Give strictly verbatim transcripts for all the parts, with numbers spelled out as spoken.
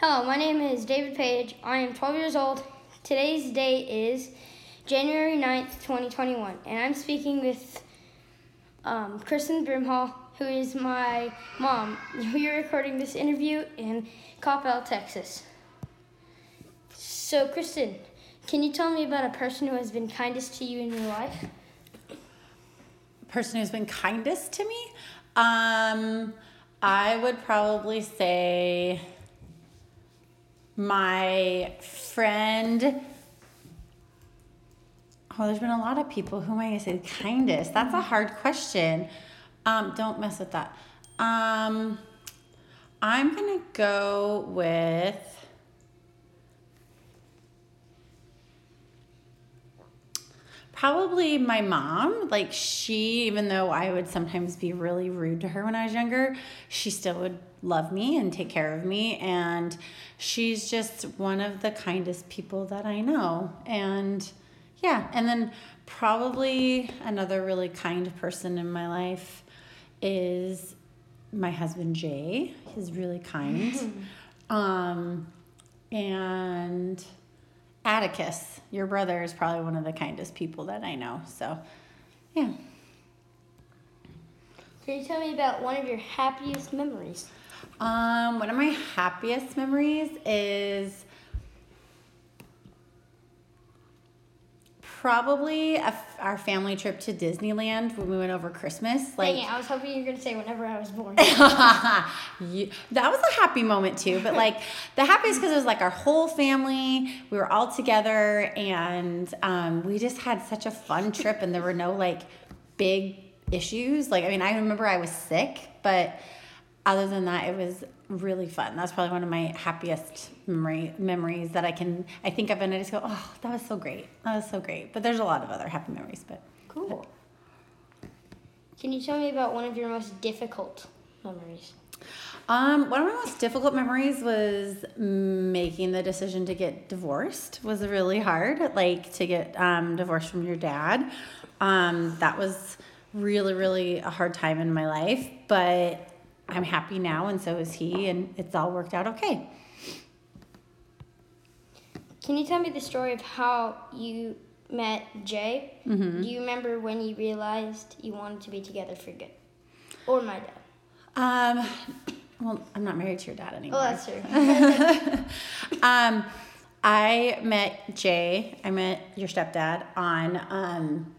Hello, my name is David Page. I am twelve years old. Today's date is January ninth, twenty twenty-one, and I'm speaking with um, Kristen Brimhall, who is my mom. We are recording this interview in Coppell, Texas. So, Kristen, can you tell me about a person who has been kindest to you in your life? A person who's been kindest to me? Um, I would probably say my friend. Oh, there's been a lot of people. Who am I going to say kindest? That's a hard question. Um, don't mess with that. Um, I'm going to go with probably my mom. Like, she, even though I would sometimes be really rude to her when I was younger, she still would love me and take care of me. And she's just one of the kindest people that I know. And yeah, and then probably another really kind person in my life is my husband, Jay. He's really kind. um, and Atticus, your brother, is probably one of the kindest people that I know. So, yeah. Can you tell me about one of your happiest memories? Um, one of my happiest memories is probably a f- our family trip to Disneyland when we went over Christmas. Like, Dang it, I was hoping you were going to say whenever I was born. you, that was a happy moment too, but like the happiest because it was like our whole family. We were all together, and um, we just had such a fun trip, and there were no like big issues. Like, I mean, I remember I was sick, but other than that, it was really fun. That's probably one of my happiest memory memories that I can I think of, and I just go, oh, that was so great. That was so great. But there's a lot of other happy memories. But Cool. Can you tell me about one of your most difficult memories? Um, one of my most difficult memories was making the decision to get divorced. Was really hard, like to get um, divorced from your dad. Um, that was really, really a hard time in my life, but I'm happy now, and so is he, and it's all worked out okay. Can you tell me the story of how you met Jay? Mm-hmm. Do you remember when you realized you wanted to be together for good? Or my dad? Um, well, I'm not married to your dad anymore. Oh, that's true. um, I met Jay. I met your stepdad on um,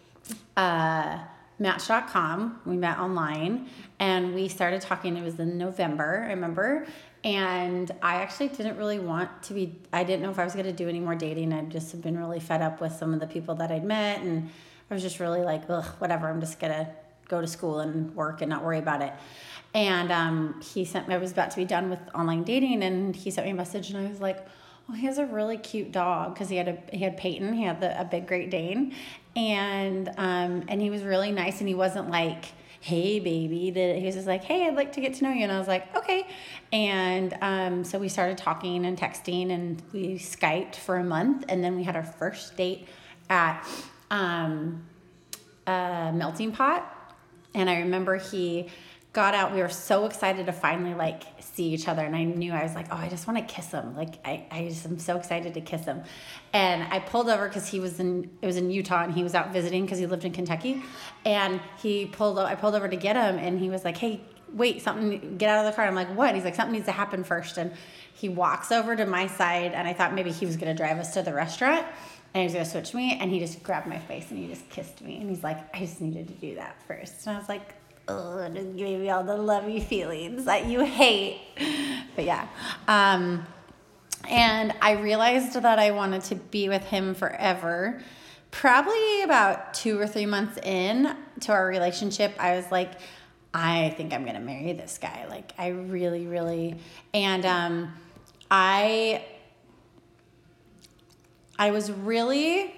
uh, Match dot com. We met online, and we started talking. It was in November, I remember. And I actually didn't really want to be, I didn't know if I was going to do any more dating. I'd just have been really fed up with some of the people that I'd met. And I was just really like, ugh, whatever. I'm just going to go to school and work and not worry about it. And um, he sent me, I was about to be done with online dating, and he sent me a message, and I was like, oh, he has a really cute dog, because he had a he had Peyton, he had the, a big Great Dane, and um and he was really nice, and he wasn't like, hey baby, he was just like, hey, I'd like to get to know you, and I was like, okay. And um so we started talking and texting, and we Skyped for a month, and then we had our first date at um a melting pot. And I remember he got out. We were so excited to finally like see each other, and I knew, I was like, oh, I just want to kiss him. Like I, I just am so excited to kiss him. And I pulled over because he was in it was in Utah, and he was out visiting because he lived in Kentucky. And he pulled I pulled over to get him, and he was like, hey, wait, something, get out of the car. I'm like, what? He's like, something needs to happen first. And he walks over to my side, and I thought maybe he was gonna drive us to the restaurant, and he was gonna switch me, and he just grabbed my face and he just kissed me, and he's like, I just needed to do that first. And I was like, oh, just giving me all the lovey feelings that you hate. But yeah. Um, and I realized that I wanted to be with him forever. Probably about two or three months in to our relationship, I was like, I think I'm going to marry this guy. Like, I really, really, and um, I, I was really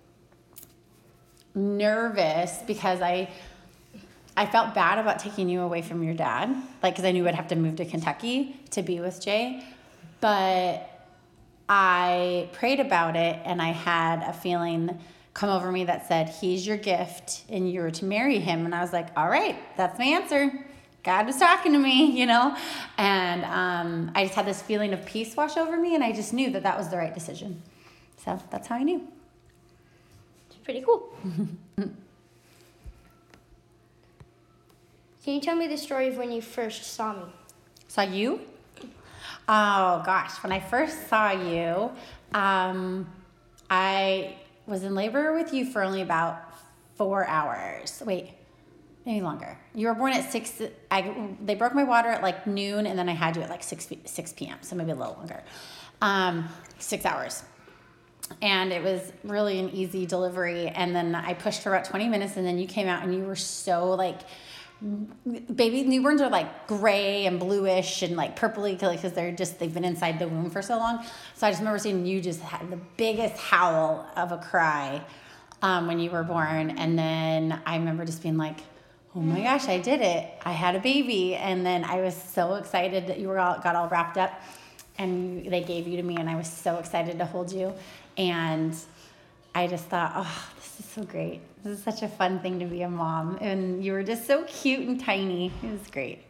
nervous because I, I felt bad about taking you away from your dad, like, because I knew I'd have to move to Kentucky to be with Jay. But I prayed about it, and I had a feeling come over me that said, he's your gift, and you were to marry him. And I was like, all right, that's my answer. God was talking to me, you know? And um, I just had this feeling of peace wash over me, and I just knew that that was the right decision. So that's how I knew. It's pretty cool. Can you tell me the story of when you first saw me? Saw you? Oh, gosh. When I first saw you, um, I was in labor with you for only about four hours. Wait. Maybe longer. You were born at six. I they broke my water at like noon, and then I had you at like six six p.m. So maybe a little longer, um, six hours. And it was really an easy delivery. And then I pushed for about twenty minutes, and then you came out, and you were so like, baby newborns are like gray and bluish and like purpley because they're just they've been inside the womb for so long. So I just remember seeing you just had the biggest howl of a cry um, when you were born, and then I remember just being like, oh my gosh, I did it. I had a baby. And then I was so excited that you were all, got all wrapped up, and they gave you to me, and I was so excited to hold you. And I just thought, oh, this is so great. This is such a fun thing to be a mom. And you were just so cute and tiny. It was great.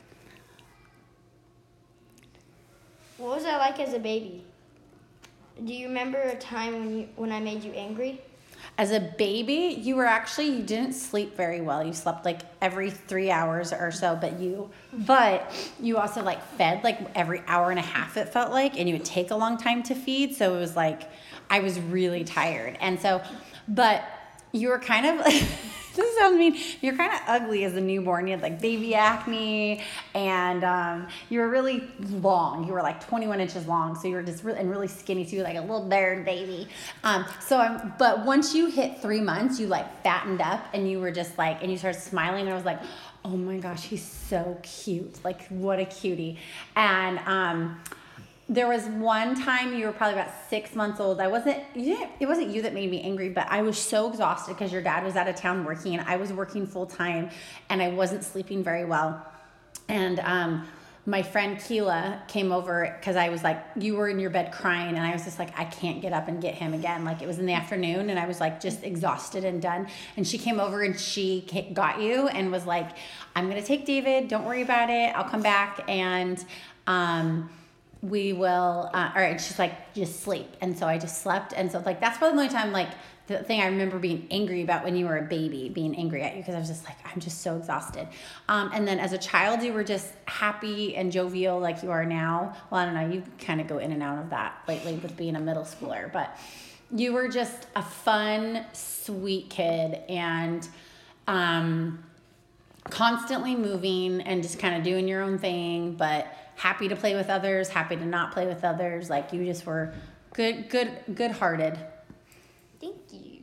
What was I like as a baby? Do you remember a time when you when I made you angry? As a baby, you were actually, you didn't sleep very well. You slept like every three hours or so, but you, but you also like fed like every hour and a half, it felt like, and you would take a long time to feed. So it was like, I was really tired. And so, but you were kind of, this sounds mean, you're kind of ugly as a newborn. You had like baby acne, and um, you were really long. You were like twenty-one inches long. So you were just really, and really skinny. So you were like a little bird baby. Um, so, I'm, but once you hit three months, you like fattened up, and you were just like, and you started smiling, and I was like, oh my gosh, he's so cute. Like, what a cutie. And, um, there was one time you were probably about six months old. I wasn't, you didn't, it wasn't you that made me angry, but I was so exhausted because your dad was out of town working, and I was working full time, and I wasn't sleeping very well. And um, my friend Keela came over because I was like, you were in your bed crying, and I was just like, I can't get up and get him again. Like, it was in the afternoon, and I was like just exhausted and done. And she came over, and she got you and was like, I'm going to take David. Don't worry about it. I'll come back. And, um, we will, uh, all right, she's like, just sleep. And so I just slept. And so like, that's probably the only time, like the thing I remember being angry about when you were a baby, being angry at you, because I was just like, I'm just so exhausted. Um, and then as a child, you were just happy and jovial like you are now. Well, I don't know, you kind of go in and out of that lately with being a middle schooler, but you were just a fun, sweet kid, and um, constantly moving and just kind of doing your own thing, but happy to play with others, happy to not play with others. Like, you just were good, good, good-hearted. Thank you.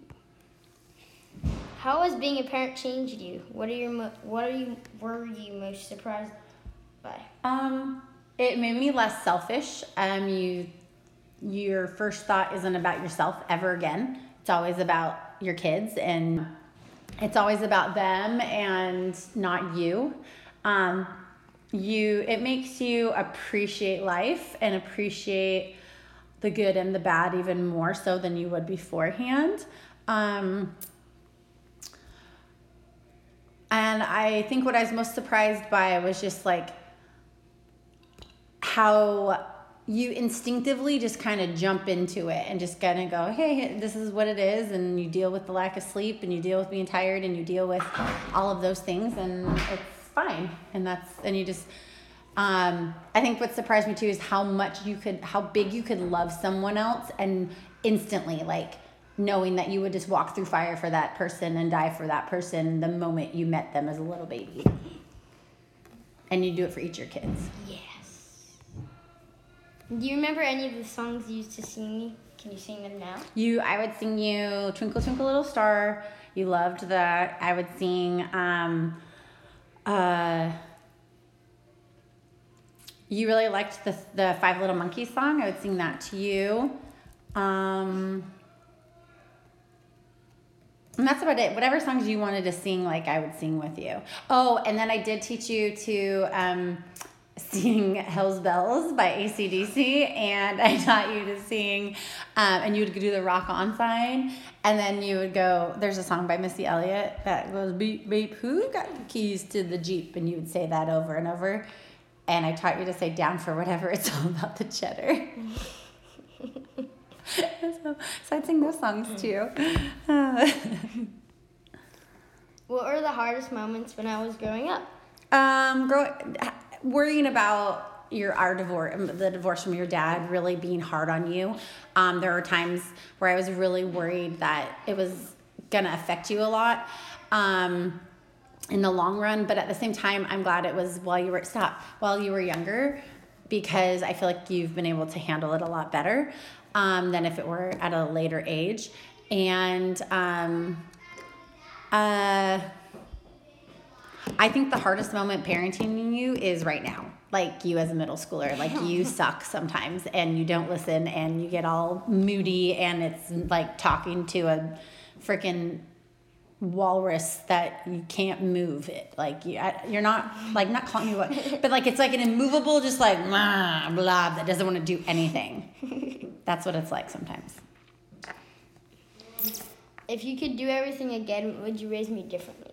How has being a parent changed you? What are your mo- what are you were you most surprised by? Um, it made me less selfish. Um, you, your first thought isn't about yourself ever again. It's always about your kids, and it's always about them and not you. Um, You, it makes you appreciate life and appreciate the good and the bad even more so than you would beforehand. Um, and I think what I was most surprised by was just like how you instinctively just kind of jump into it and just kind of go, hey, this is what it is. And you deal with the lack of sleep, and you deal with being tired, and you deal with all of those things, and it's fine. And that's, and you just, um, I think what surprised me too is how much you could, how big you could love someone else, and instantly, like knowing that you would just walk through fire for that person and die for that person the moment you met them as a little baby. And you do it for each of your kids. Yes. Do you remember any of the songs you used to sing me? Can you sing them now? You, I would sing you Twinkle Twinkle Little Star. You loved that. I would sing, um, Uh, you really liked the the Five Little Monkeys song. I would sing that to you. Um, and that's about it. Whatever songs you wanted to sing, like I would sing with you. Oh, and then I did teach you to um, sing Hell's Bells by A C D C, and I taught you to sing, um, and you would do the rock on sign, and then you would go, there's a song by Missy Elliott that goes, beep, beep, who got the keys to the Jeep? And you would say that over and over, and I taught you to say down for whatever, it's all about the cheddar. so, so I'd sing those songs too. Uh, What were the hardest moments when I was growing up? Um, grow, worrying about your our divorce, the divorce from your dad, really being hard on you. Um, there were times where I was really worried that it was gonna affect you a lot, um, in the long run. But at the same time, I'm glad it was while you were stop while you were younger, because I feel like you've been able to handle it a lot better, um, than if it were at a later age. And um, uh. I think the hardest moment parenting you is right now. Like you as a middle schooler, like you suck sometimes and you don't listen and you get all moody and it's like talking to a freaking walrus that you can't move it. Like you, you're not like not calling you what, but like it's like an immovable, just like blah, blah that doesn't want to do anything. That's what it's like sometimes. If you could do everything again, would you raise me differently?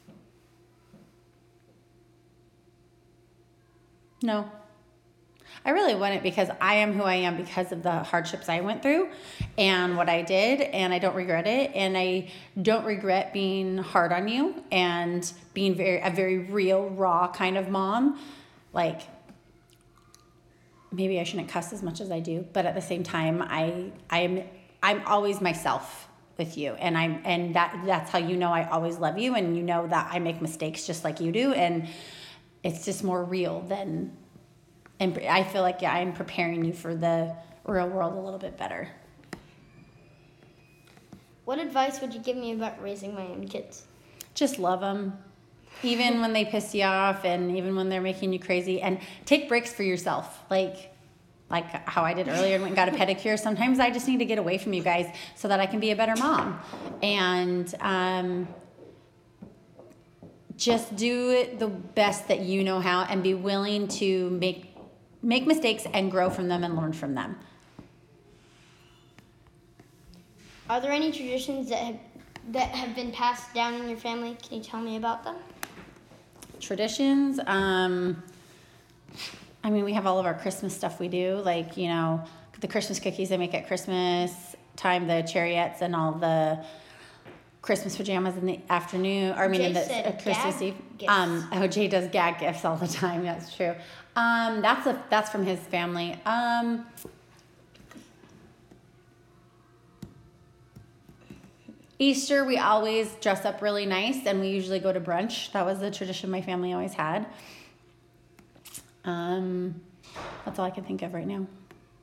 No, I really wouldn't, because I am who I am because of the hardships I went through and what I did, and I don't regret it. And I don't regret being hard on you and being very a very real, raw kind of mom. Like, maybe I shouldn't cuss as much as I do, but at the same time, I I'm I'm always myself with you, and I'm and that that's how you know I always love you, and you know that I make mistakes just like you do, and it's just more real than, and I feel like yeah, I'm preparing you for the real world a little bit better. What advice would you give me about raising my own kids? Just love them, even when they piss you off, and even when they're making you crazy, and take breaks for yourself. Like, like how I did earlier and went and got a pedicure. Sometimes I just need to get away from you guys so that I can be a better mom. And, um, just do it the best that you know how, and be willing to make make mistakes and grow from them and learn from them. Are there any traditions that have that have been passed down in your family? Can you tell me about them? Traditions, um, I mean, we have all of our Christmas stuff we do, like, you know, the Christmas cookies they make at Christmas time, the chariots, and all the Christmas pajamas in the afternoon, or I mean, Jay in the said uh, Christmas gag Eve. gifts. Um, oh, Jay does gag gifts all the time. That's true. Um, that's a that's from his family. Um, Easter, we always dress up really nice, and we usually go to brunch. That was the tradition my family always had. Um, that's all I can think of right now.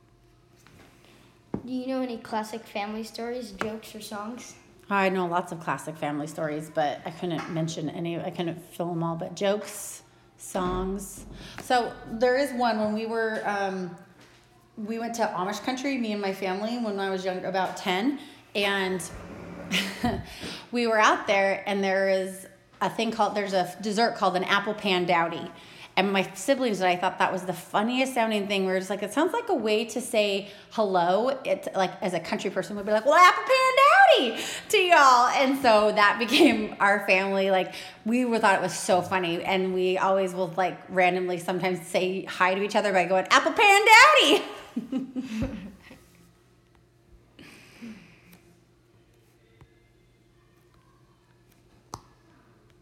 Do you know any classic family stories, jokes, or songs? I know lots of classic family stories, but I couldn't mention any. I couldn't fill them all. But jokes, songs. So there is one when we were, um, we went to Amish country, me and my family, when I was young, about ten, and we were out there, and there is a thing called, there's a dessert called an apple pan dowdy. And my siblings and I thought that was the funniest sounding thing. We were just like, it sounds like a way to say hello. It's like, as a country person, we'd be like, well, apple pan dowdy to y'all. And so that became our family. Like, we were, thought it was so funny. And we always will like randomly sometimes say hi to each other by going, apple pan dowdy.